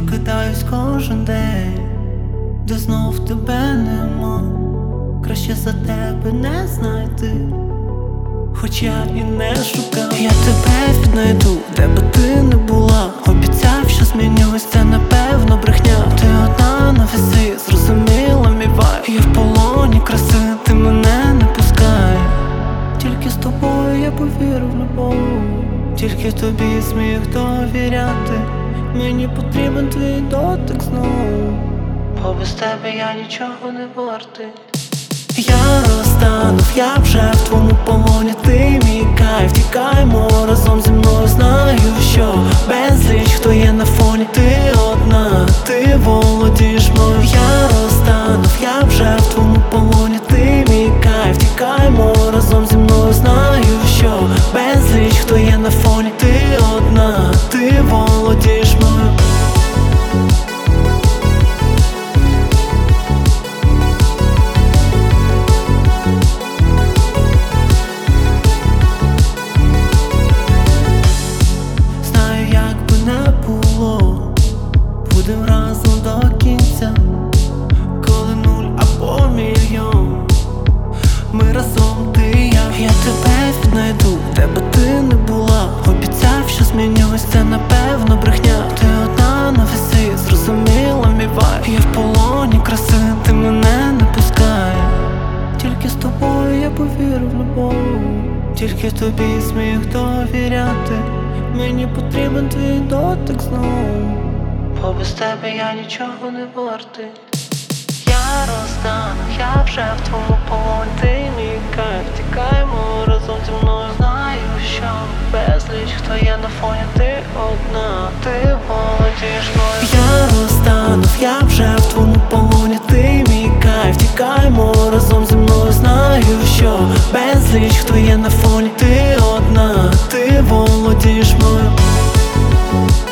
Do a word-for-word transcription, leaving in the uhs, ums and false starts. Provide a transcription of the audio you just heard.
Прокидаюсь кожен день, де знов тебе нема. Краще за тебе не знайти, хоч я і не шукав. Я тебе віднайду, де би ти не була. Обіцяв, що змінюсь, це напевно брехня. Ти одна на весі, зрозуміла мій вайб. Я в полоні краси, ти мене не пускай. Тільки з тобою я повірив в любов, тільки тобі зміг довіряти. Мені потрібен твій дотик знову, бо без тебе я нічого не вартий. Я розтанув, я вже в твоєму полоні. Ти мій кайф, тікаймо разом зі мною. Знаю, що безліч хто є на фоні. Ти одна, ти володієш мною. Я розтанув, я вже в твоєму полоні. Ти мій кайф, тікаймо разом зі мною. Знаю, що безліч хто є на фоні. Ти одна, ти володієш мною. Будем разом до кінця, коли нуль або мільйон. Ми разом, ти і я. Я тебе віднайду, де би ти не була. Обіцяв, що змінюсь, це напевно брехня. Ти одна на весі, зрозуміла мій вайб. Я в полоні краси, ти мене не пускай. Тільки з тобою я повірив в любов, тільки тобі зміг довіряти. Мені потрібен твій дотик знову, бо без тебе я нічого не вартий. Я розтану, я вже в твоєму полоні. Ти мій кайф, тікаймо разом зі мною. Знаю, що безліч хто є на фоні. Ти одна, ти володієш мною. Я розтану, я вже в твоєму полоні. Ти мій кайф, тікаймо разом зі мною. Знаю, що безліч хто є на фоні. Ти одна, ти володієш мною.